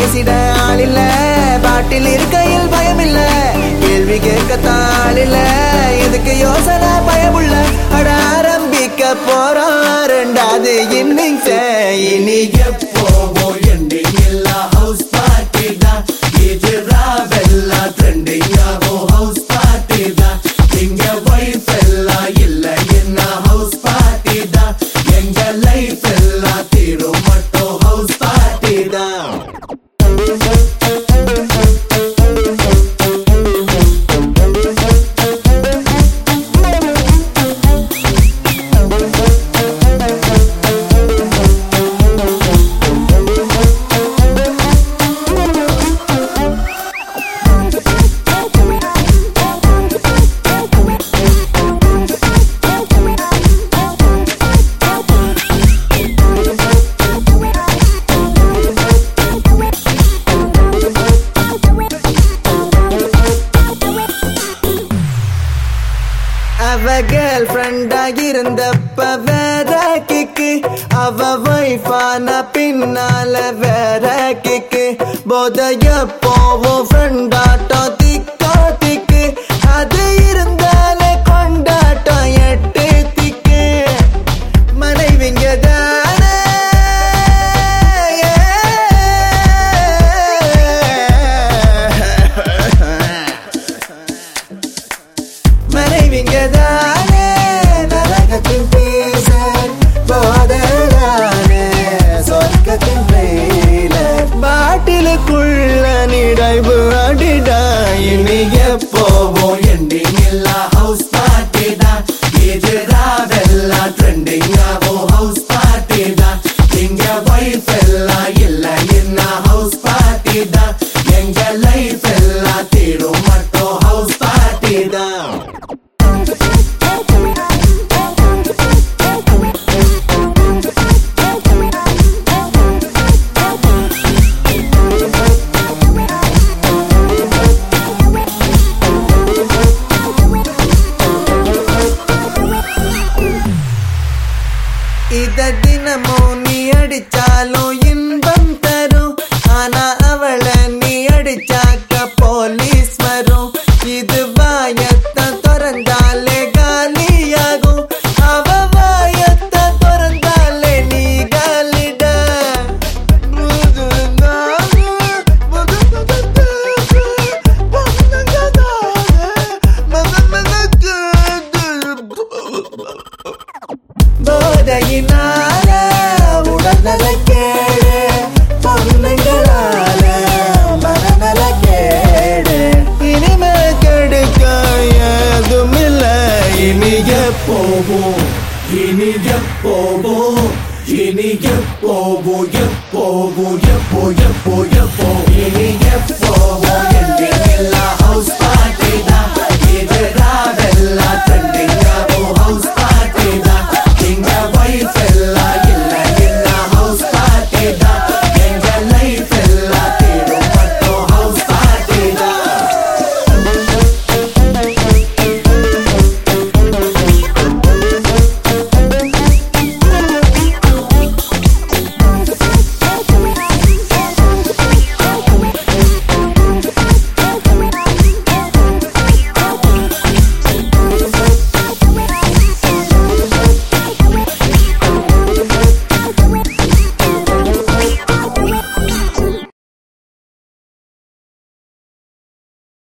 பேசிட ஆள் இல்ல, பாட்டில் இருக்கையில் பயம் இல்ல, கேள்வி கேட்கத்தாள் இல்ல, இதுக்கு யோசனை பயமுள்ள. அட ஆரம்பிக்க போறோம் ரெண்டாவது இன்னிங்ஸ். இனி எப்போவோ எண்டிங் இல்ல ஹவுஸ் பார்ட்டி தான், இது ராவெல்லாம் ட்ரெண்டிங் ஆகும் ஹவுஸ் பார்ட்டி தான். இங்க வைஃப் எல்லாம் இல்ல என்ன ஹவுஸ் பார்ட்டி தான், எங்க லைஃப் எல்லாம் தீரும் மட்டும் ஹவுஸ் பார்ட்டி தான். அவ கேர்ள் ஃப்ரெண்டா இருந்தப்ப வேற கிக்கு, அவ வைஃபான பின்னால வேற கிக்கு. போதைய போவோம் ஃப்ரெண்டாட்டம் திக்கா திக்கு, அது இருந்தாலே கொண்டாட்டம் எட்டு திக்கு. மனைவிங்க தானே மனைவிங்க தானே நரகத்தின் பேச, போதலானே சொர்க்கத்தின் ட்ரெயிலர். பாட்டிலுக்குள்ள நிடைவு அடிடா, இனி எப்போவோ எண்டிங் இல்ல ஹவுஸ் பார்ட்டி தான், இது ராவெல்லாம் ட்ரெண்டிங் ஆகும் ஹவுஸ் பார்ட்டி தான். இங்க வைஃப் எல்லாம் இல்ல என்ன ஹவுஸ் பார்ட்டி தான், எங்க லைஃப் எல்லாம் தீரும் மட்டும் ஹவுஸ் பார்ட்டி தான். இத தினமும் நீ அடிச்சாலும் இன்பம் தரும், ஆனா அவளை நீ அடிச்சாக்க போலீஸ் வரும். இது வாயத்தை திறந்தாலே காலியாகும், அவ வாயத்தை திறந்தாலே நீ காலிட. போதையினால உடல்நல கேடு, பொண்ணுங்களால மனநல கேடு. இனிமே கெடுக்க ஏதும் இல்ல, இனி எப்போவோ இனி எப்போவோ இனி எப்போவோ எப்போவோ எப்போ எப்போ எப்போ இனி எப்போவோ எண்டிங் இல்ல